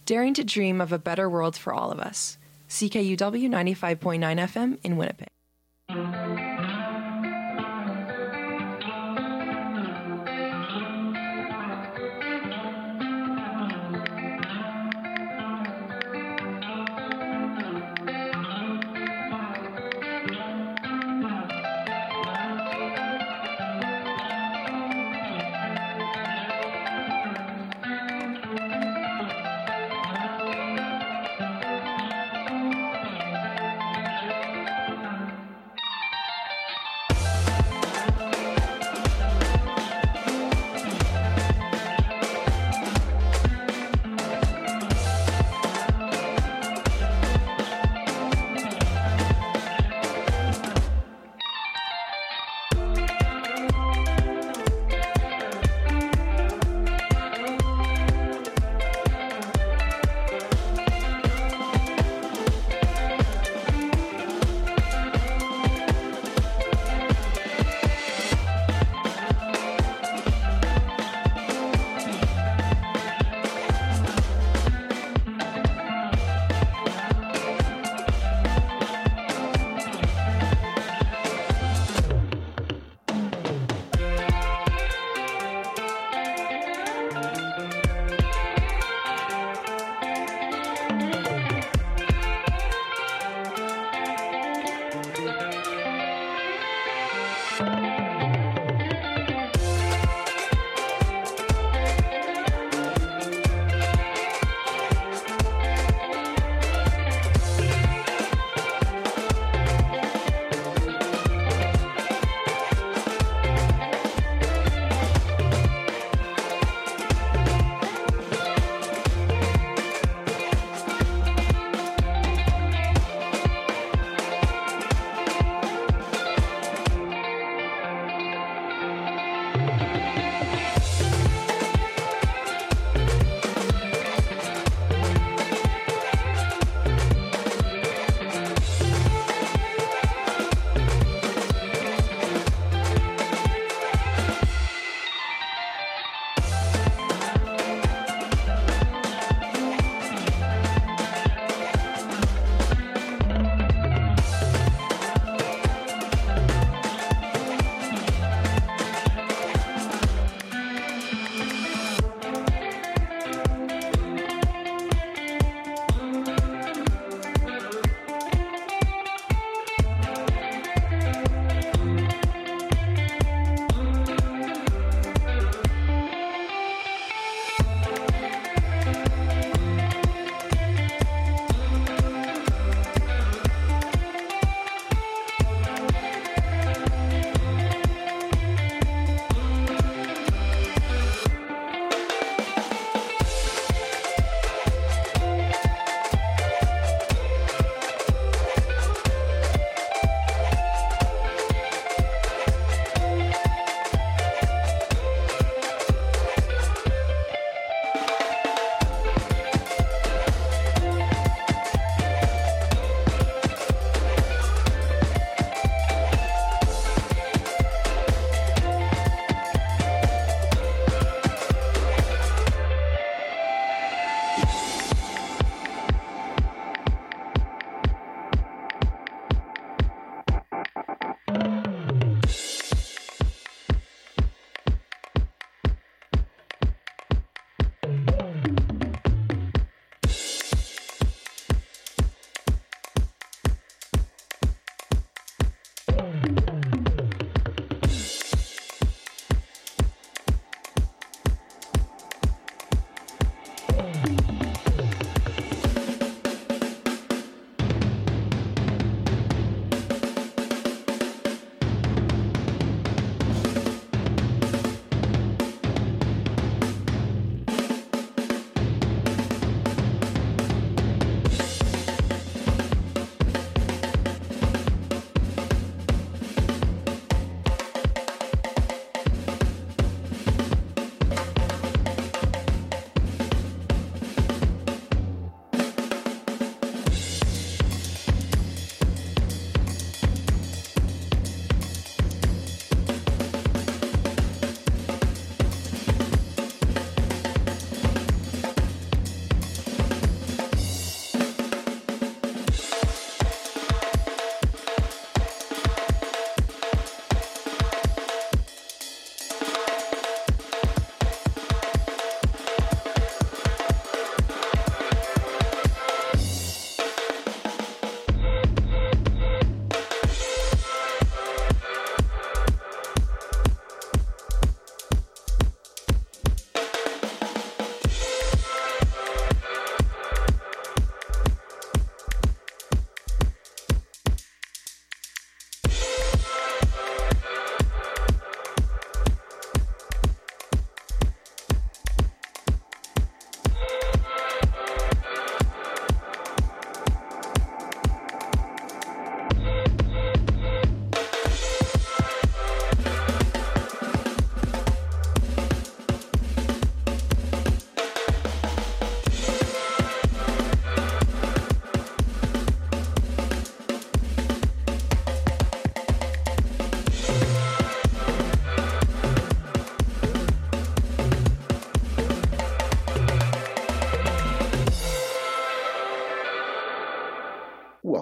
daring to dream of a better world for all of us. CKUW 95.9 FM in Winnipeg.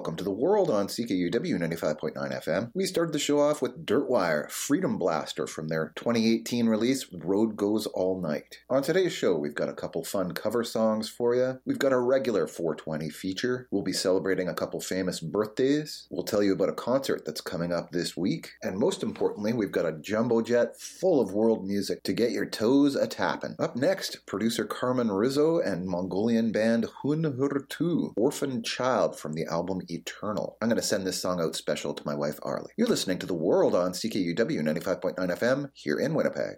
Welcome to the world on CKUW 95.9 FM. We started the show off with Dirtwire, Freedom Blaster from their 2018 release, Road Goes All Night. On today's show, we've got a couple fun cover songs for you. We've got a regular 420 feature. We'll be celebrating a couple famous birthdays. We'll tell you about a concert that's coming up this week. And most importantly, we've got a jumbo jet full of world music to get your toes a-tappin'. Up next, producer Carmen Rizzo and Mongolian band Hun Hurtu, Orphan Child from the album Eternal. I'm going to send this song out special to my wife Arlie. You're listening to The World on CKUW 95.9 FM here in Winnipeg.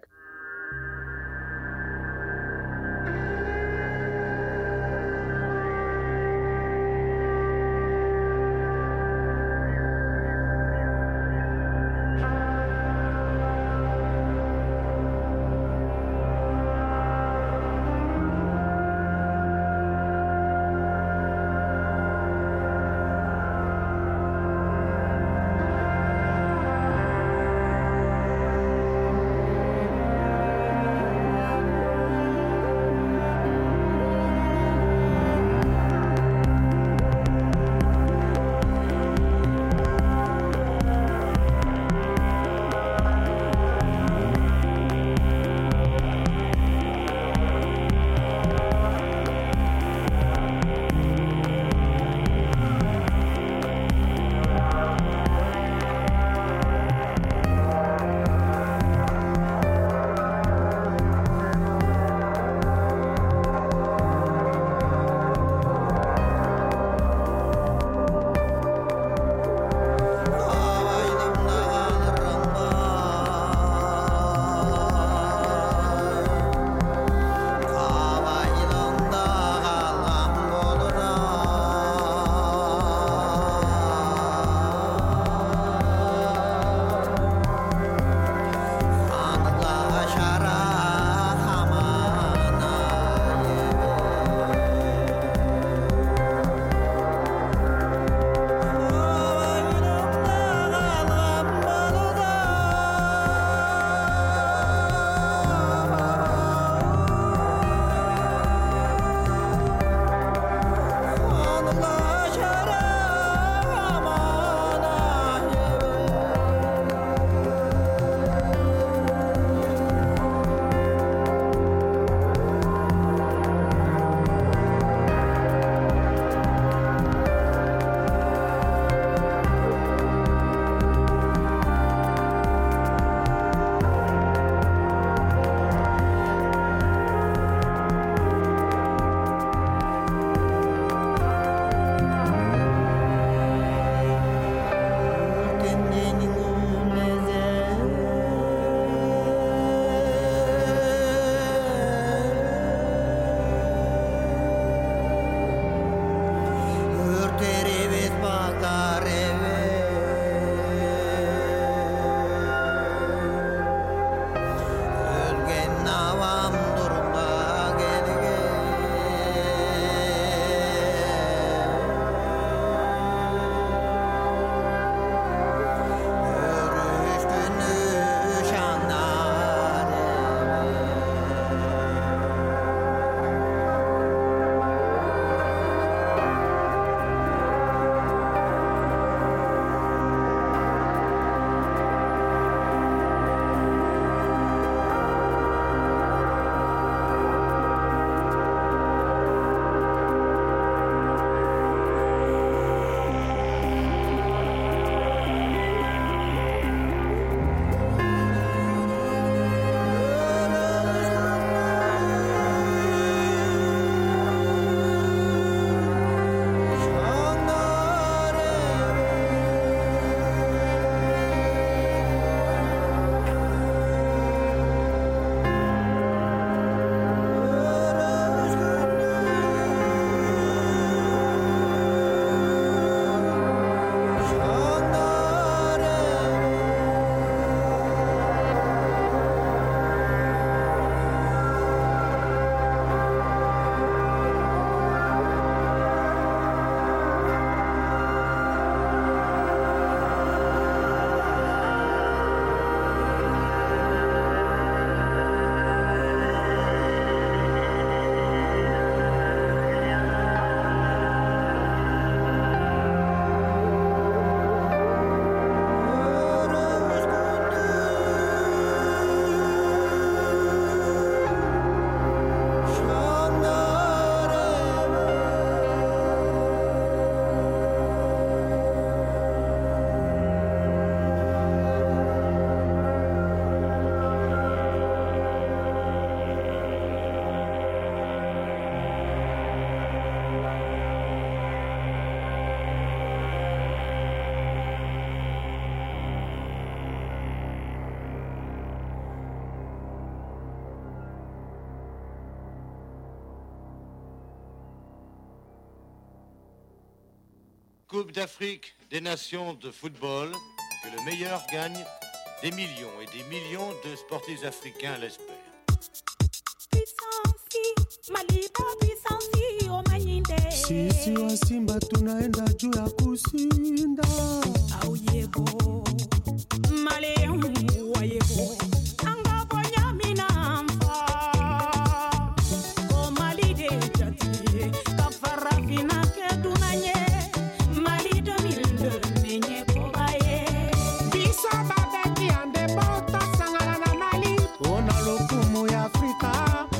Coupe d'Afrique des Nations de football, que le meilleur gagne des millions et des millions de sportifs africains l'espèrent. Sisi wa Simba tunaenda juu ya kusinda. Auyeko Maleu wayeko Angapo nyamina mfa O Mali de jati Kafara fina ke dunanye Mali 2002 menye kobaye Bisa babeki ande bota sangala na Mali. Ona lokumu ya Afrika.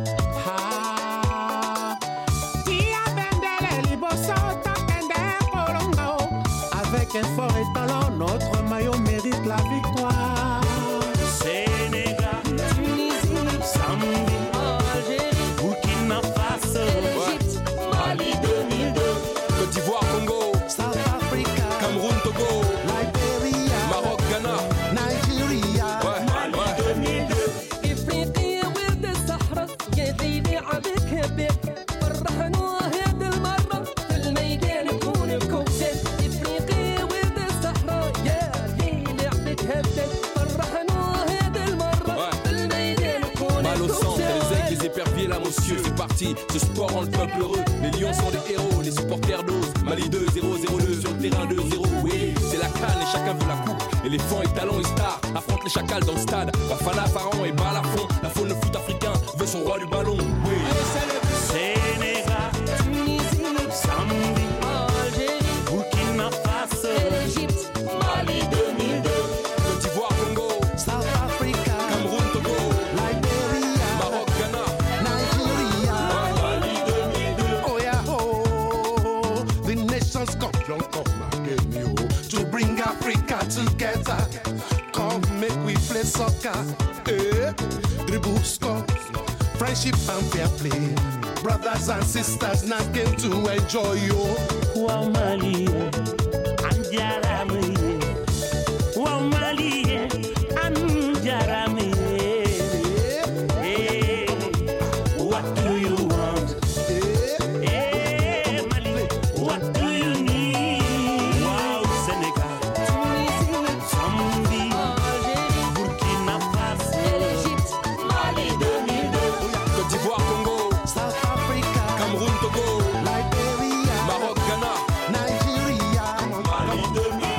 Un fort étalon, notre maillot mérite la victoire. Sénégal, Tunisie, Zambie, Algérie, Burkina Faso, Égypte, Mali 2002, Côte d'Ivoire, Congo, South Africa, Cameroun, Togo, Liberia, Maroc, Ghana, Nigeria, Mali 2002. إفريقيا ولد الصحراء يديني عبك هبك فرحنا هذه المرة في الميدان يكون بكوكتيل إفريقيا ولد الصحراء يديني عبك هبك فرحنا هذه المرة في الميدان يكون Mal au centre, les aigles, بكوكتيل les éperviers, là monsieur, c'est parti. Ce sport rend le peuple heureux. Les lions sont des héros, les supporters d'ose. Mali 2-0-0-2 sur le terrain 2-0. Oui, c'est la canne et chacun veut la coupe. Éléphants et talons et stars affrontent les chacals dans le stade. Bafana, Pharaon et Balafon. La faune, le foot africain veut son roi du ballon. Oui, Sénégal, Tunisie, Zambie, Algérie, Burkina Faso, Égypte, Mali 2002, Côte d'Ivoire, Congo, South Africa, Cameroun, Togo, Liberia, Maroc, Ghana, Nigeria. Mali 2002, Oh yeah, oh, the nations come again, yo, to bring Africa together. Come make we play soccer, dribble scores, friendship and fair play. Brothers and sisters now came to enjoy you. wa Mali, Anjarame, wa Mali, Anjarame. What do you want? Mali, what do you need? Wow, Sénégal, Tunisie, Zambie, Algérie, Burkina Faso, Égypte, Mali 2002, Côte d'Ivoire, Congo, South Africa, Cameroun, Togo, Liberia, Maroc, Ghana, Nigeria. Mali 2002,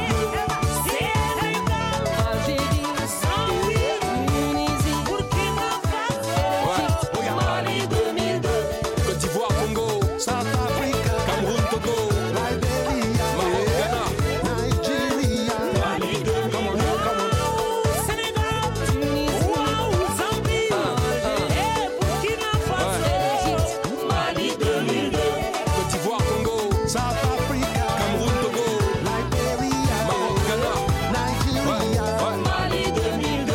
Algérie, Tunisie, Burkina Faso. Égypte, Mali 2002, Côte d'Ivoire, Congo, South Africa, Cameroun, Togo, Liberia, Maroc, Ghana, Nigeria. Mali 2002, Come on. Sénégal, Tunisie, wow, Zambie, Burkina Faso, Égypte, Mali 2002, Côte d'Ivoire, Congo, South Africa, Cameroun, Togo, Liberia, Maroc, Ghana, Nigeria. Mali 2002,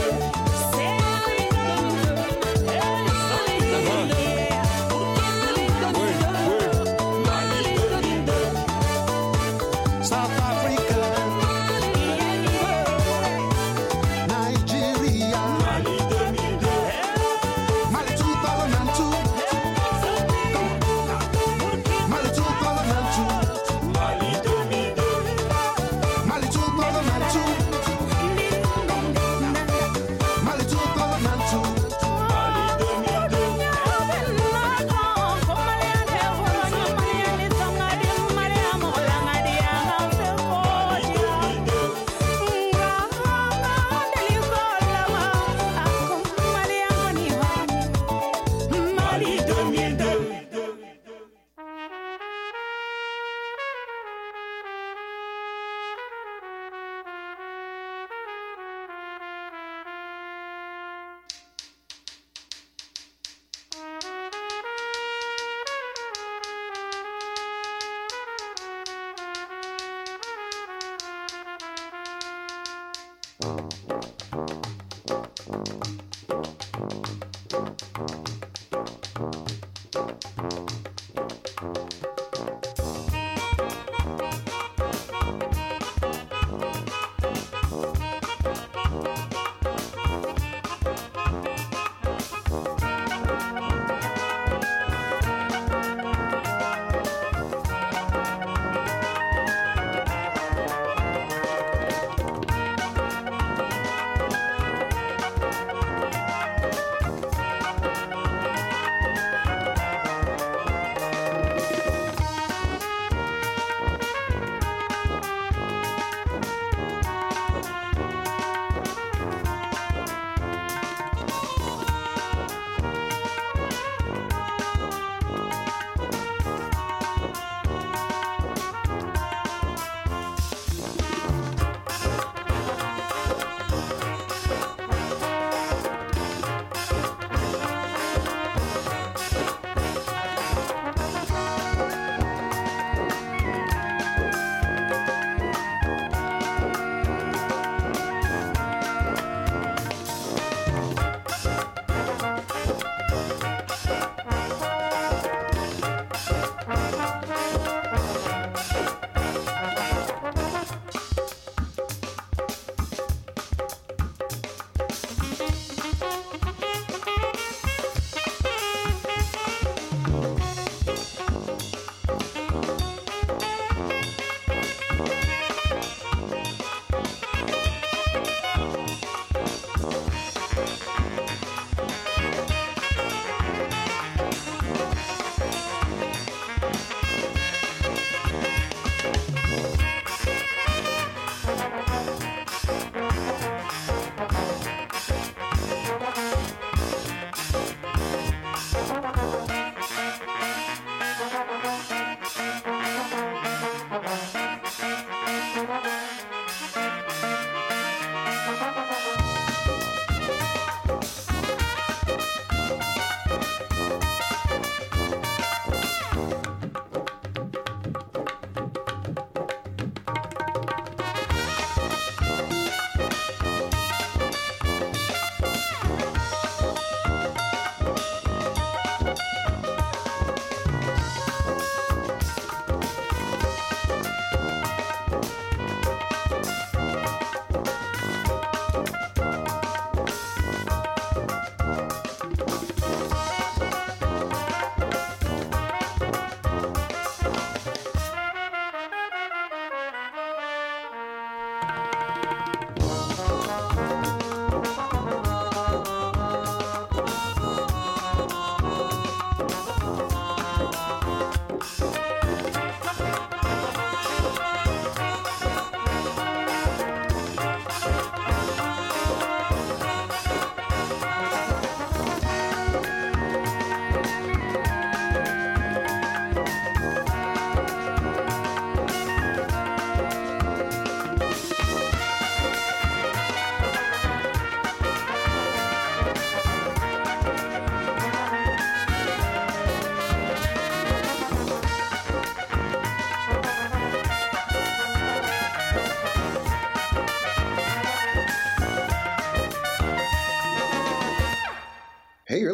South Africa, Nigeria, Mali 2002, Mali 2002, Mali 2002, Mali 2002, Mali 2002, Mali 2002. Mali 2002.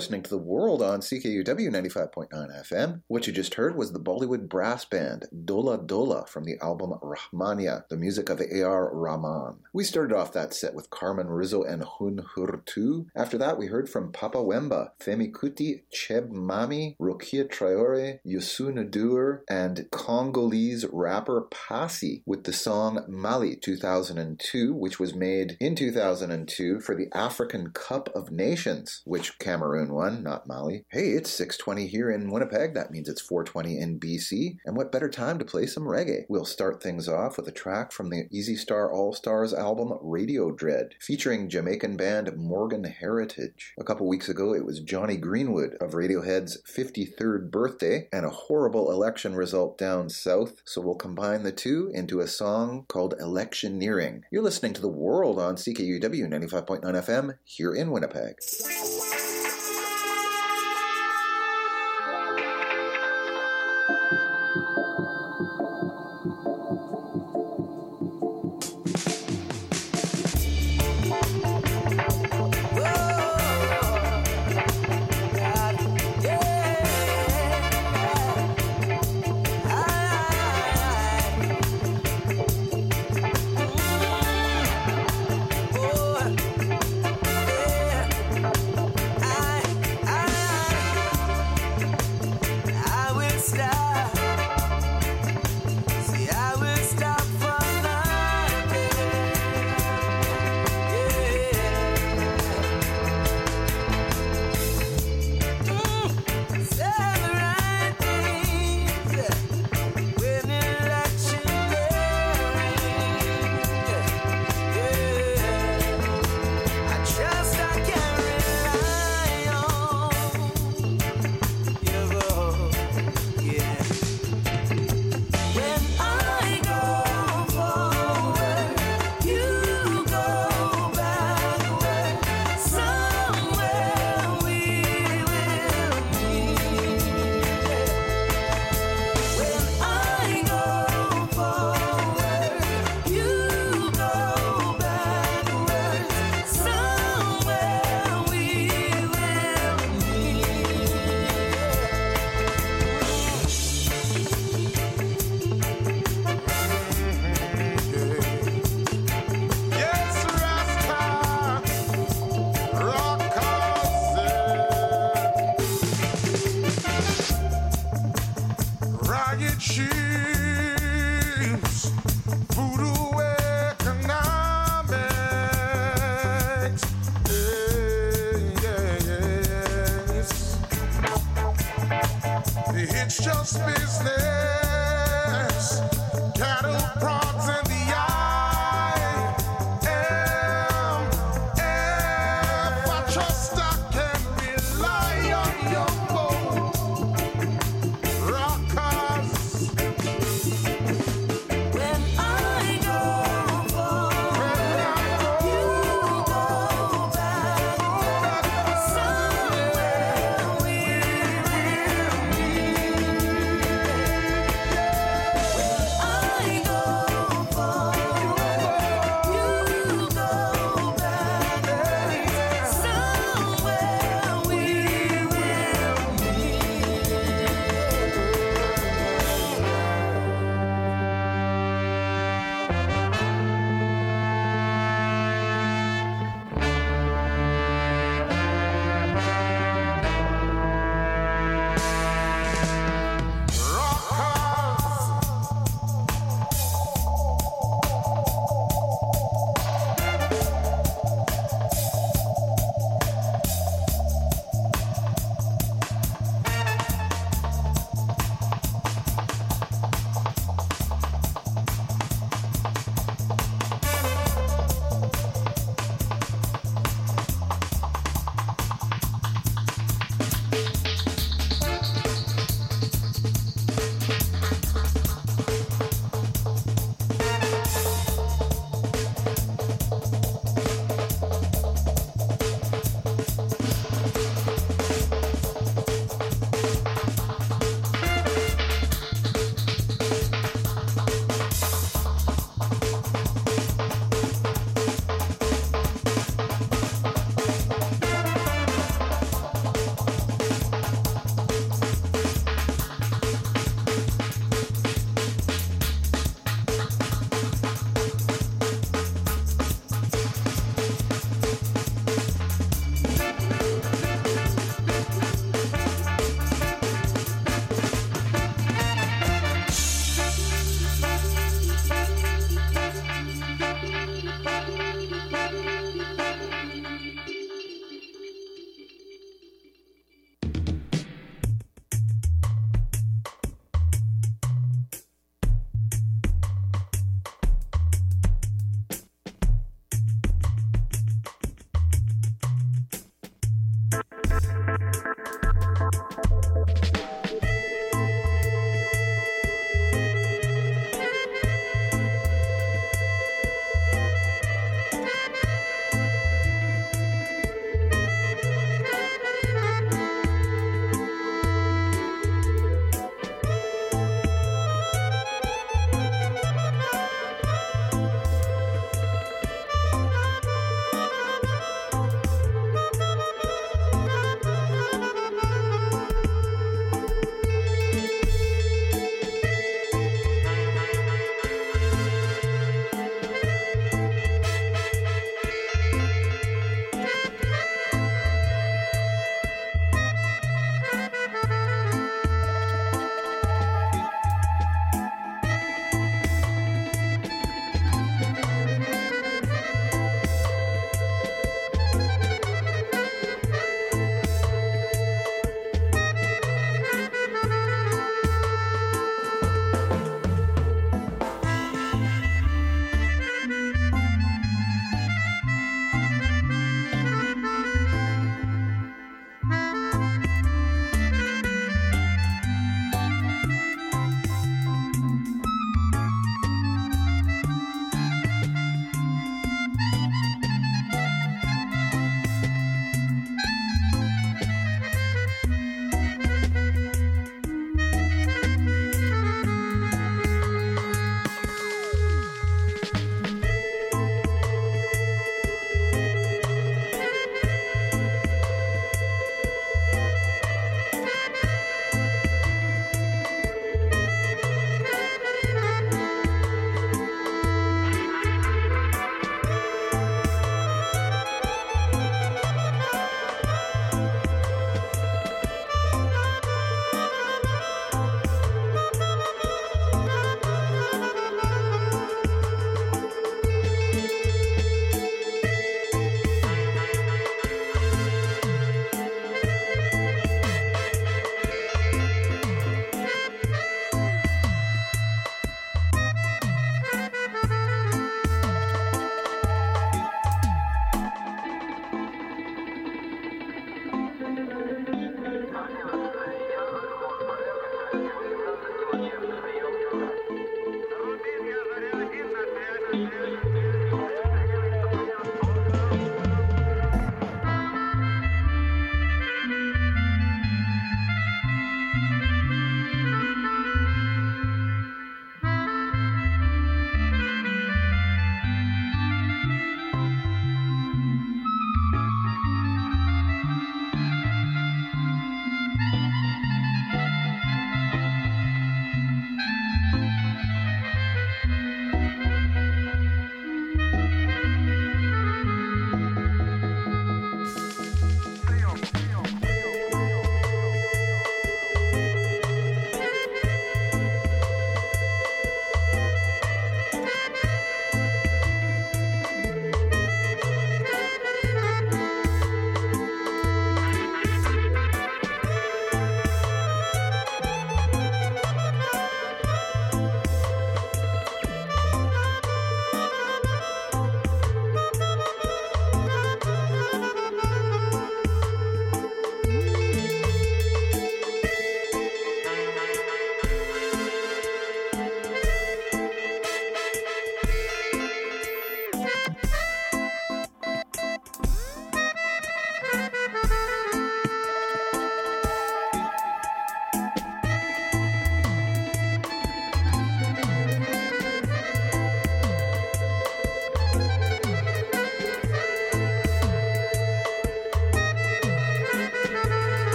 listening to The World on CKUW 95.9 FM. What you just heard was the Bollywood brass band Dola Dola from the album Rahmania, the music of A.R. Rahman. We started off that set with Carmen Rizzo and Hun Hurtu. After that, we heard from Papa Wemba, Femi Kuti, Cheb Mami, Rokia Traore, Youssou N'Dour, and Congolese rapper Passy with the song Mali 2002, which was made in 2002 for the African Cup of Nations, which Cameroon won, not Mali. Hey, it's 6:20 here in Winnipeg. That means it's 4:20 in BC. And what better time to play some reggae? We'll start things off with a track from the Easy Star All-Stars album Radio Dread, featuring Jamaican band Morgan Heritage. A couple weeks ago, it was Johnny Greenwood of Radiohead's 53rd birthday and a horrible election result down south, so we'll combine the two into a song called Electioneering. You're listening to The World on CKUW 95.9 FM here in Winnipeg.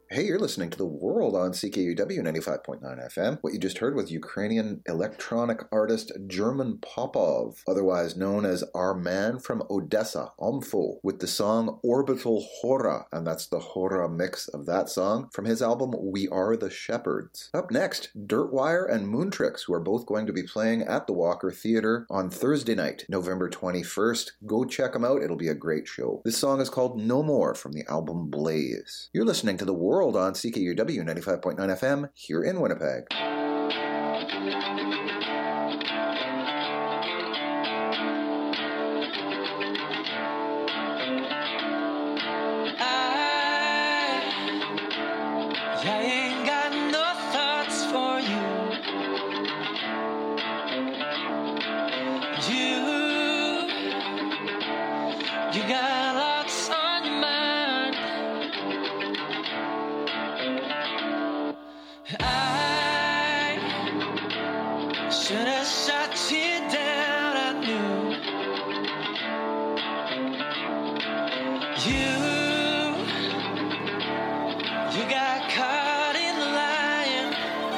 Hey, you're listening to The World on CKUW 95.9 FM. What you just heard was Ukrainian electronic artist German Popov, otherwise known as our man from Odessa, Omfo, with the song Orbital Hora, and that's the Hora mix of that song from his album We Are the Shepherds. Up next, Dirtwire and Moontrix, who are both going to be playing at the Walker Theatre on Thursday night, November 21st. Go check them out, it'll be a great show. This song is called No More from the album Blaze. You're listening to The World on CKUW 95.9 FM here in Winnipeg. I ain't got no thoughts for you. You got lots on your mind. I should have shut you down, I knew. You got caught in the line.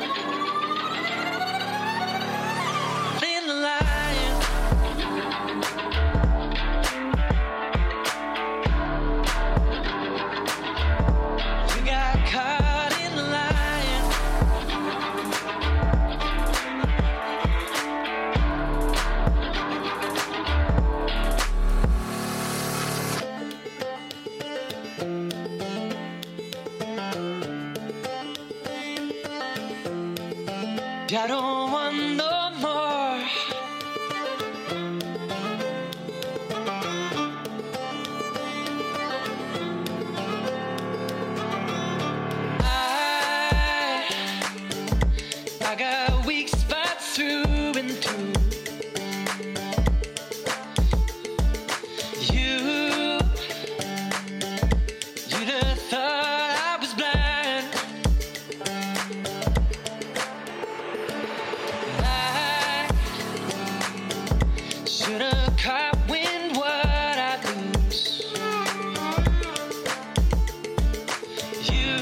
In the line. You got caught in the line. I don't want no more. I got weak spots through and through. You'd have thought I was blind. Should've caught wind what I lose. You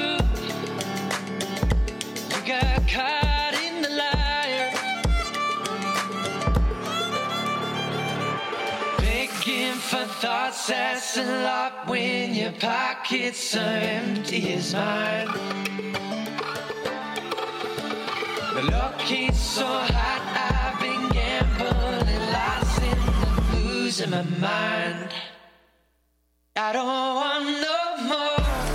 got caught in the liar. Begging for thoughts that's a lot when your pockets are empty as mine. The luck ain't so hot, I've been gambling, lost in the blues in my mind. I don't want no more.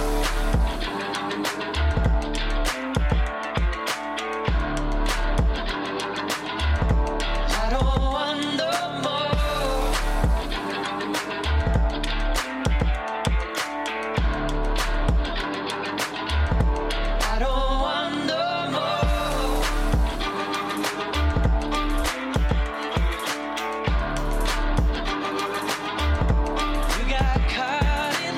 I don't want no more. I don't want no more. You got caught in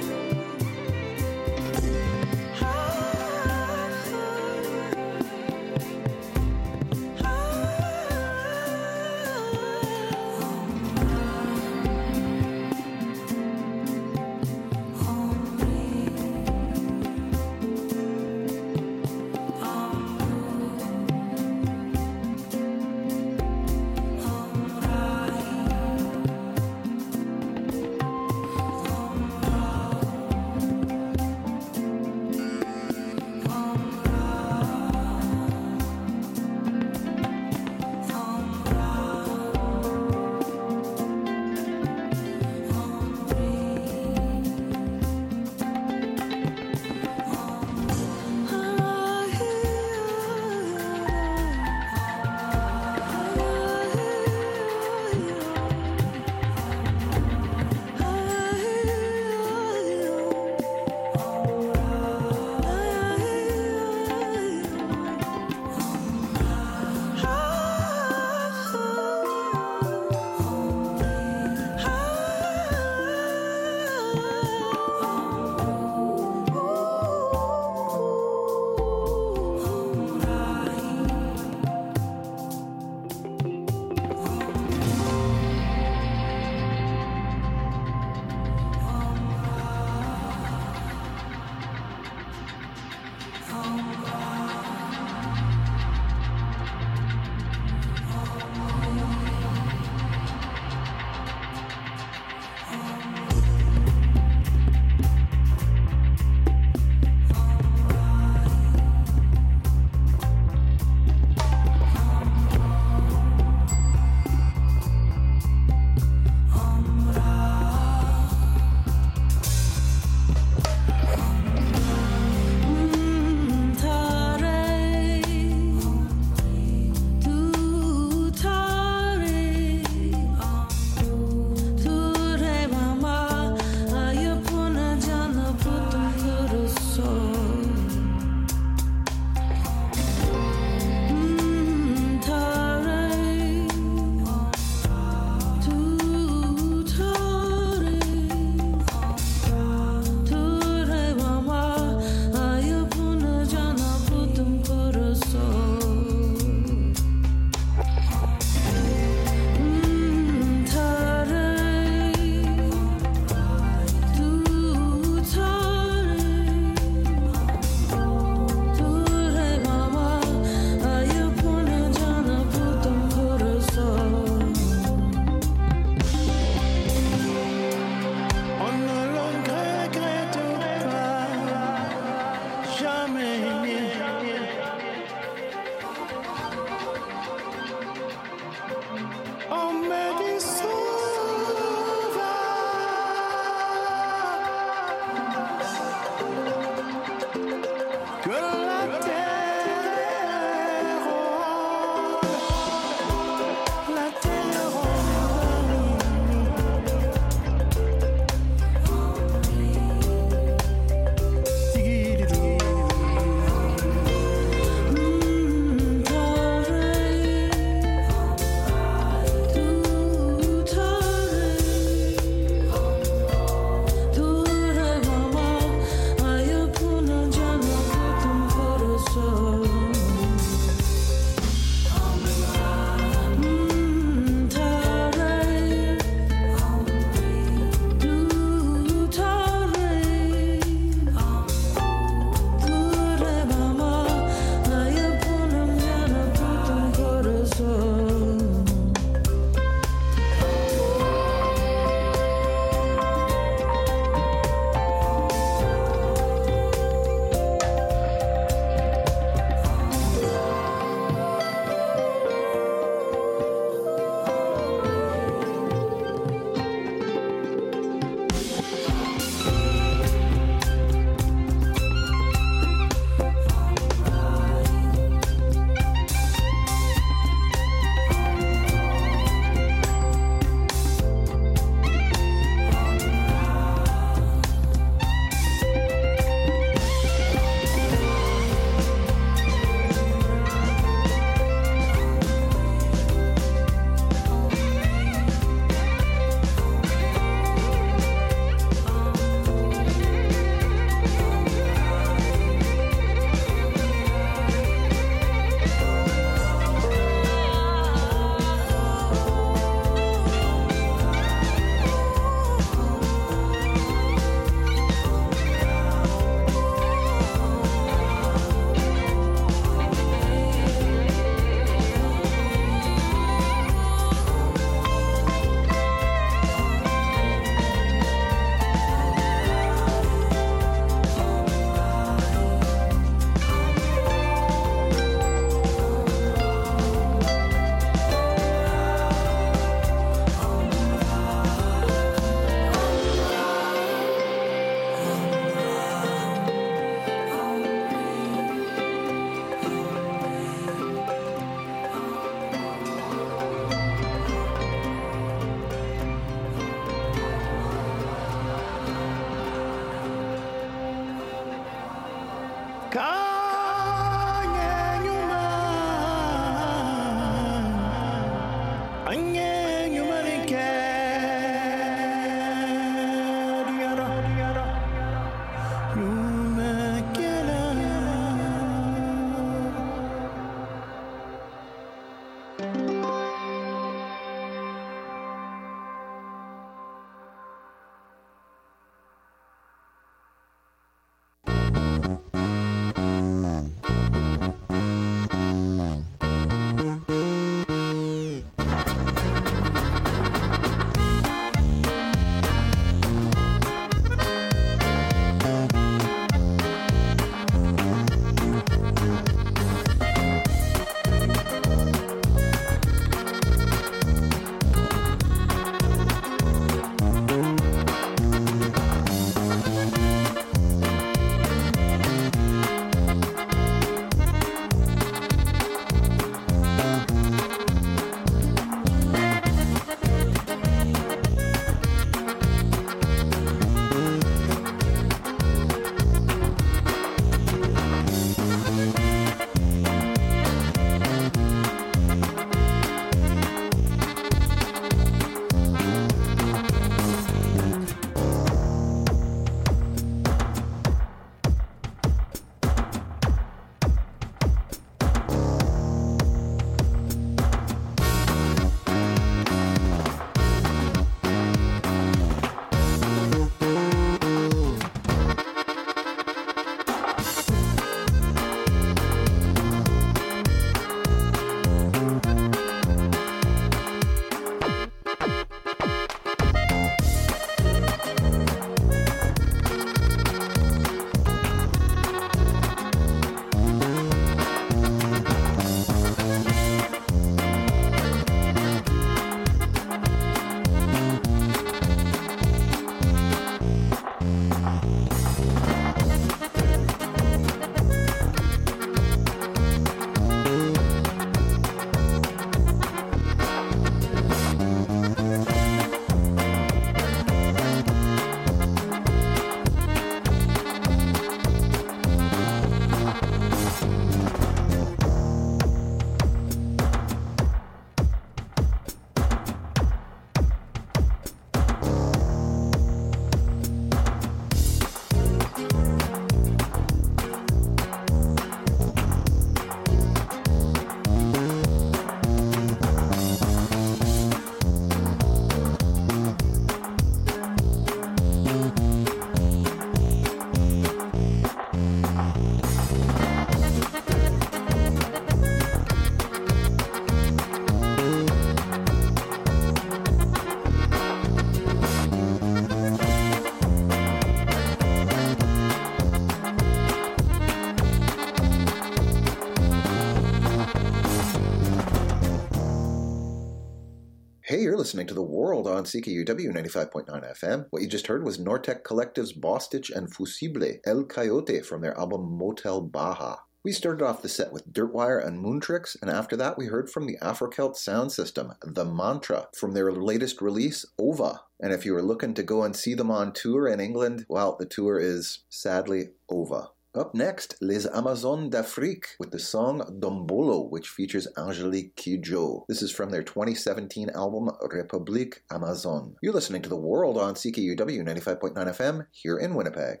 listening to The World on CKUW 95.9 FM. What you just heard was Nortec Collective's Bostich and Fusible, El Coyote from their album Motel Baja. We started off the set with Dirtwire and Moontrix, and after that we heard from the Afrocelt sound system, The Mantra, from their latest release, Ova. And if you were looking to go and see them on tour in England, well, the tour is sadly over. Up next, Les Amazones d'Afrique with the song Dombolo, which features Angelique Kidjo. This is from their 2017 album République Amazon. You're listening to The World on CKUW 95.9 FM here in Winnipeg.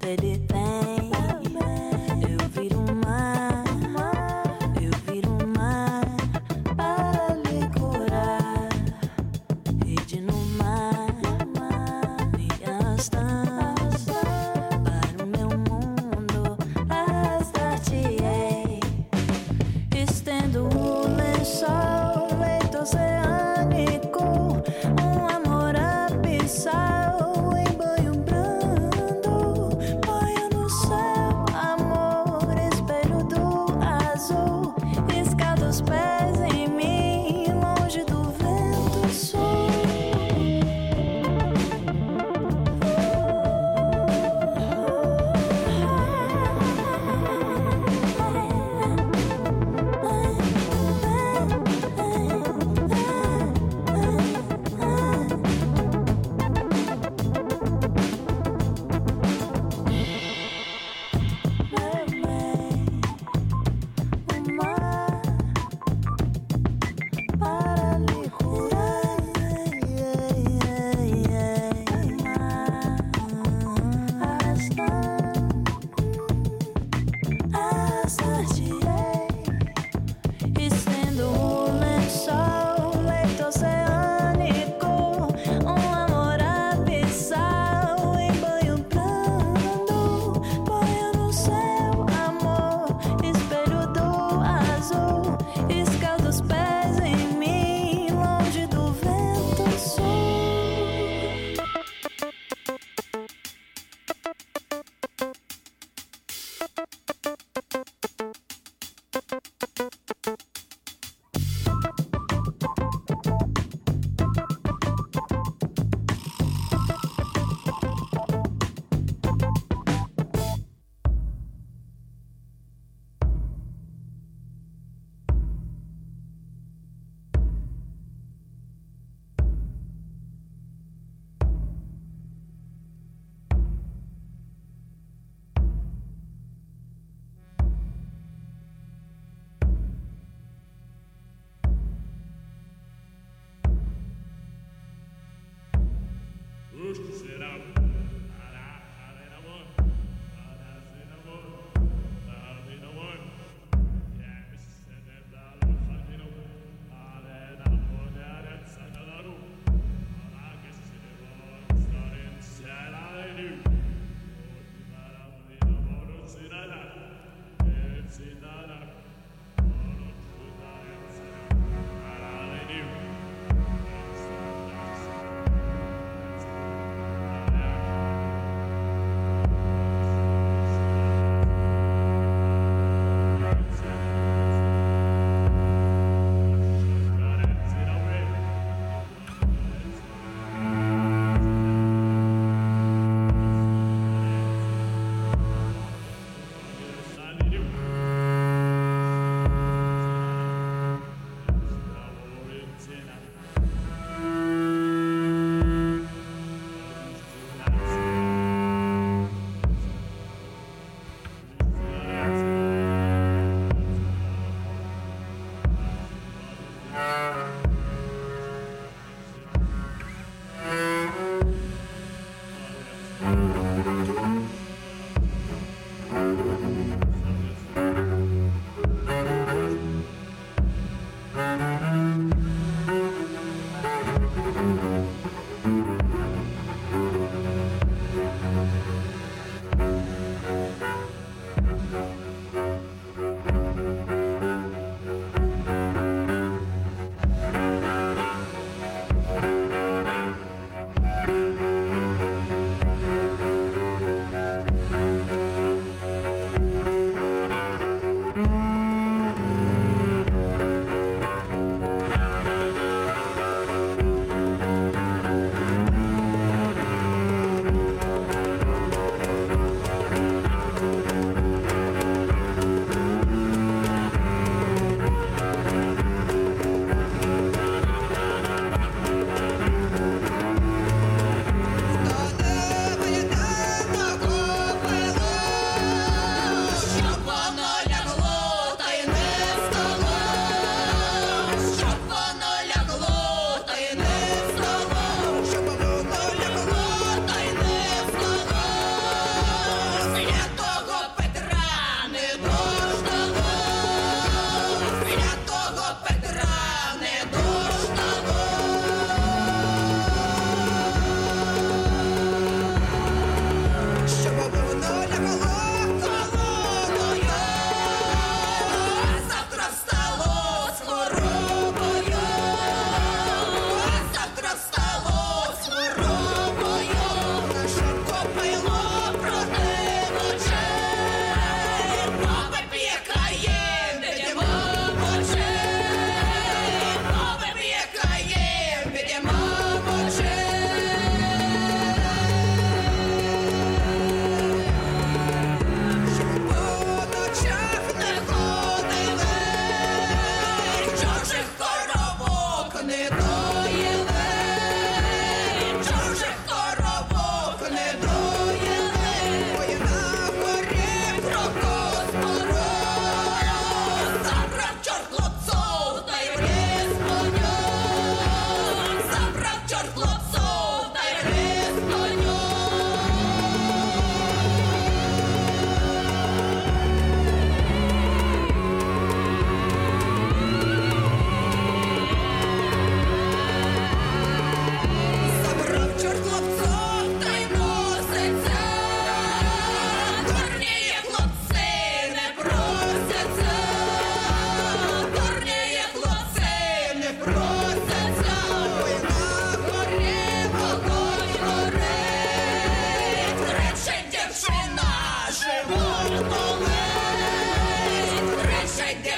pede bem. Eu viro mar, eu viro mar para lhe curar. Rede no mar, me arrastas para o meu mundo, arrastar-te-ei. Estendo o lençol, leito oceânico, um amor abissal em banho brando. Boia no céu, amor, espelho do azul. Escada os pés em mim, longe do vento sul. Para lhe curar, arrastar-te-ei. Estendo o lençol, leito oceânico, um amor abissal em banho brando. Boia no céu, amor, espelho do azul. Escalda os pés em mim, longe do vento sul.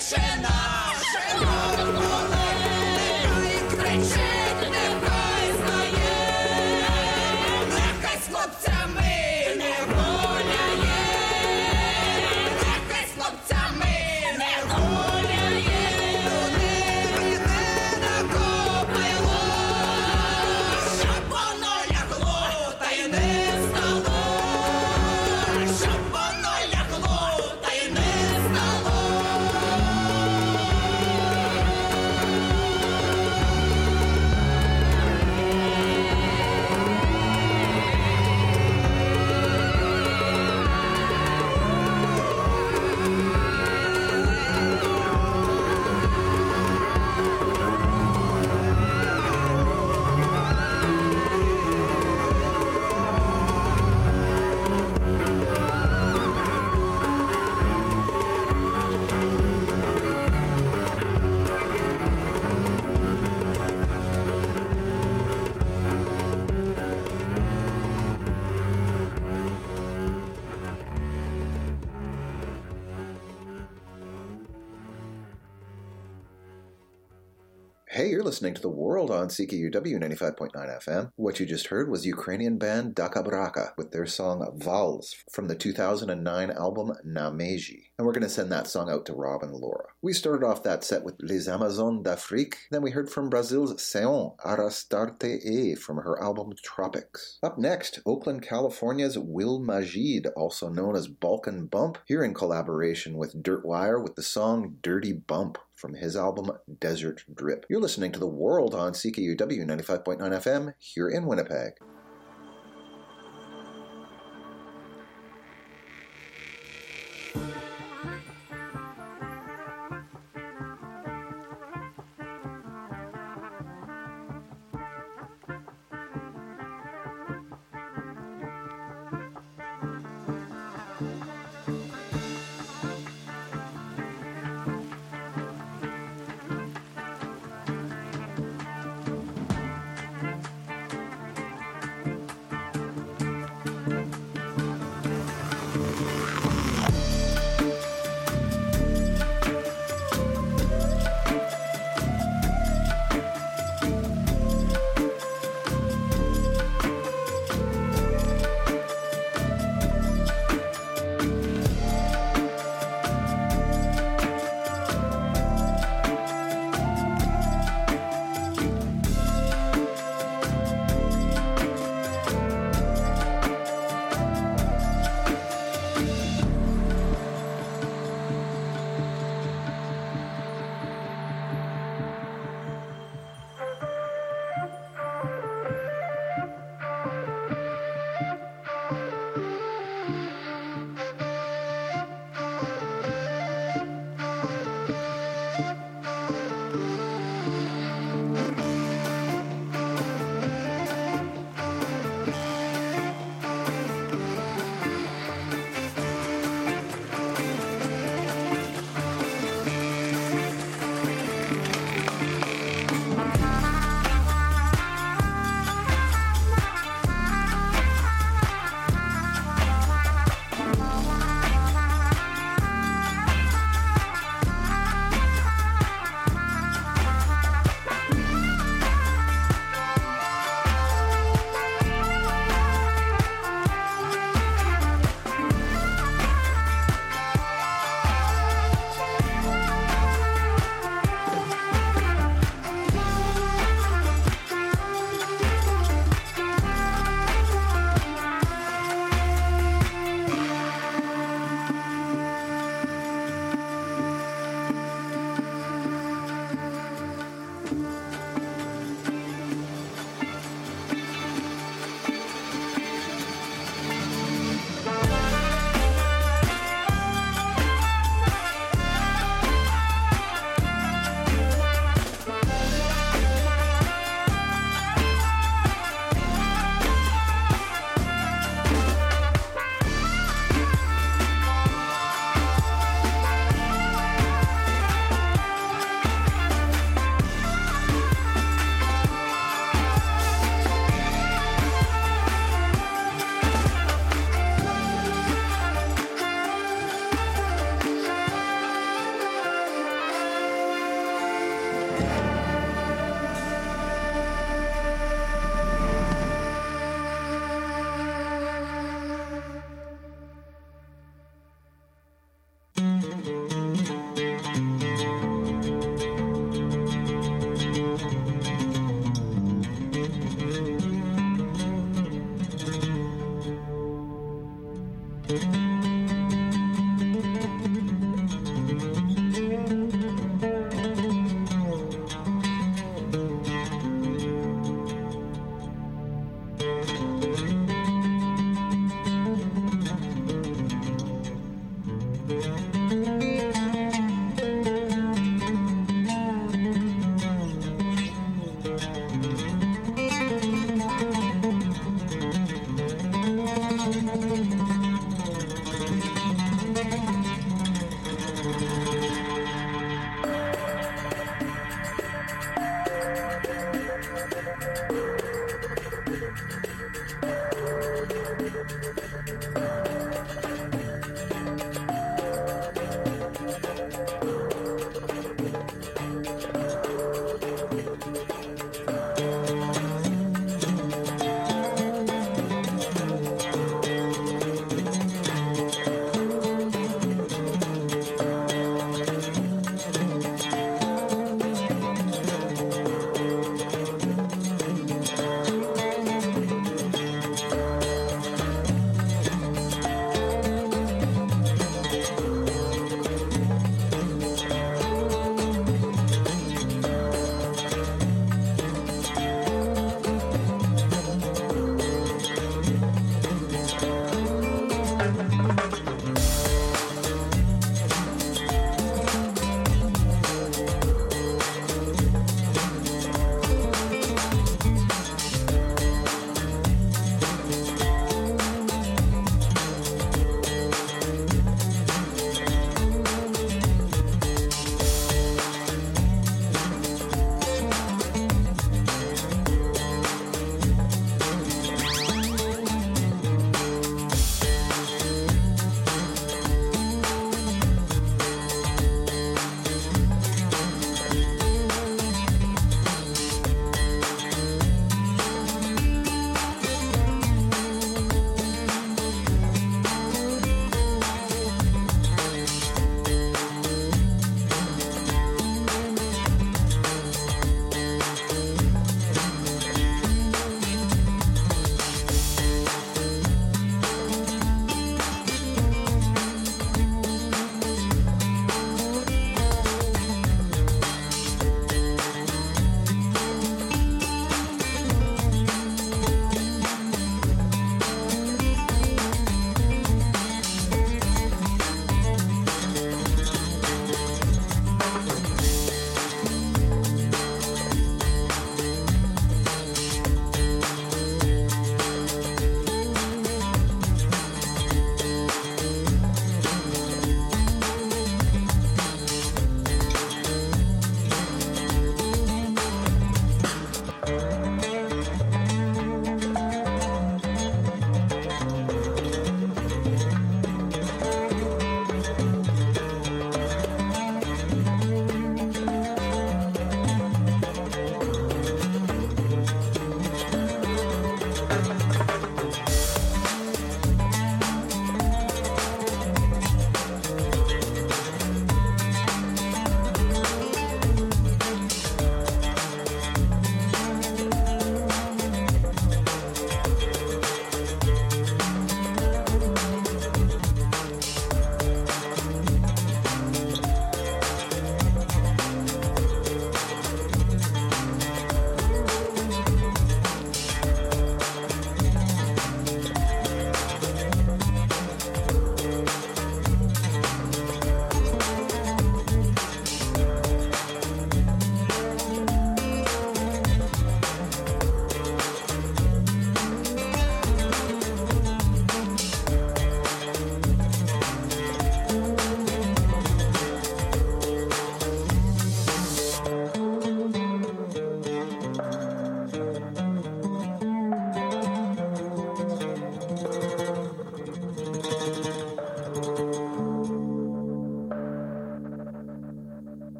Hey, you're listening to The World on CKUW 95.9 FM. What you just heard was Ukrainian band Dakabraka with their song Vals from the 2009 album Nameji. And we're going to send that song out to Rob and Laura. We started off that set with Les Amazones d'Afrique. Then we heard from Brazil's Seon Arastarte E from her album Tropics. Up next, Oakland, California's Will Majid, also known as Balkan Bump, here in collaboration with Dirtwire with the song Dirty Bump from his album Desert Drip. You're listening to The World on CKUW 95.9 FM here in Winnipeg.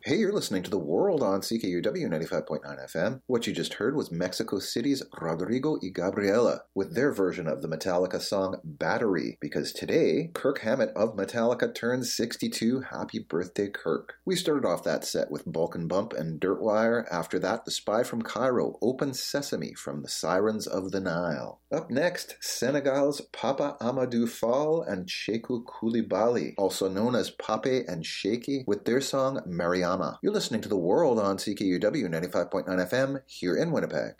Hey, you're listening to The World on CKUW 95.9 FM. What you just heard was Mexico City's Rodrigo y Gabriela with their version of the Metallica song Battery, because today, Kirk Hammett of Metallica turns 62. Happy birthday, Kirk. We started off that set with Balkan Bump and Dirtwire. After that, The Spy from Cairo, Open Sesame from the Sirens of the Nile. Up next, Senegal's Papa Amadou Fall and Sheku Koulibaly, also known as Pape and Shaky, with their song Mariama. You're listening to The World on CKUW 95.9 FM here in Winnipeg.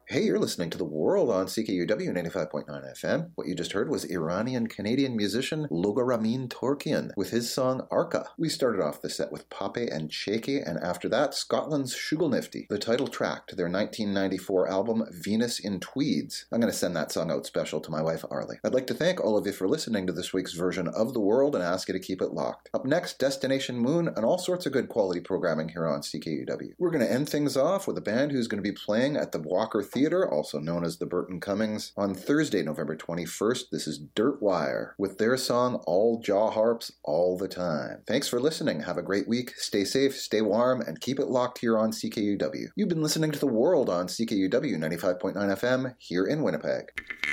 Hey, you're listening to The World on CKUW 95.9 FM. What you just heard was Iranian-Canadian musician Loga Ramin Torkian with his song Arka. We started off the set with Pape and Cheke, and after that, Scotland's Shugalnifty, the title track to their 1994 album Venus in Tweeds. I'm going to send that song out special to my wife Arlie. I'd like to thank all of you for listening to this week's version of The World and ask you to keep it locked. Up next, Destination Moon and all sorts of good quality programming here on CKUW. We're going to end things off with a band who's going to be playing at the Walker Theatre, also known as the Burton Cummings, on Thursday, November 21st. This is Dirtwire with their song All Jaw Harps All the Time. Thanks for listening. Have a great week. Stay safe, stay warm, and keep it locked here on CKUW. You've been listening to The World on CKUW 95.9 FM here in Winnipeg.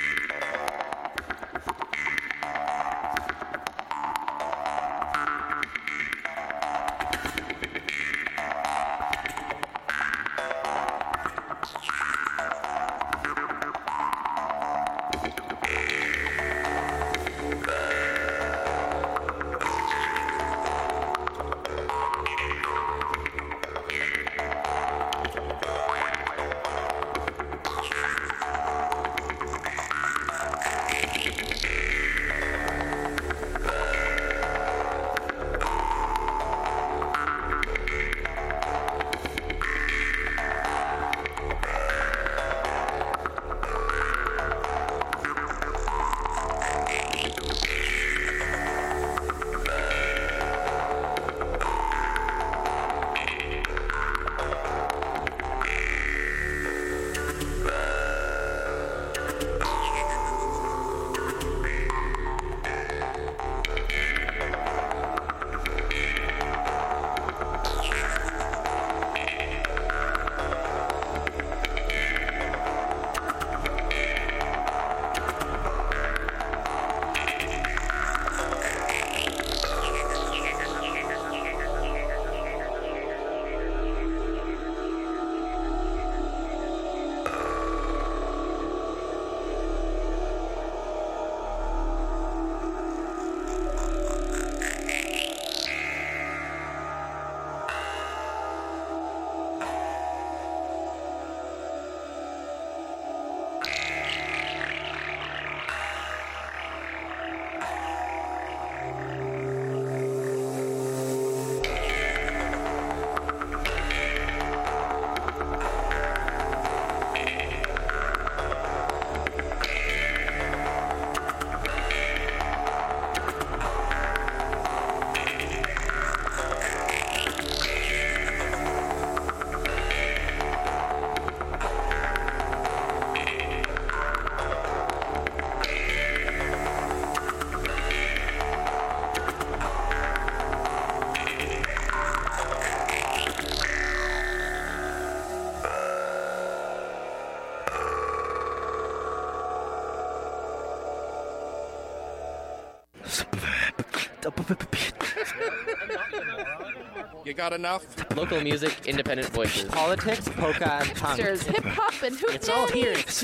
You got enough? Local music, independent voices. Politics, polka, and punk. Hip-hop and hootenanny. It's all here at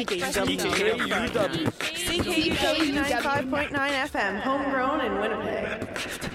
CKUW. CKUW 95.9 FM, homegrown in Winnipeg.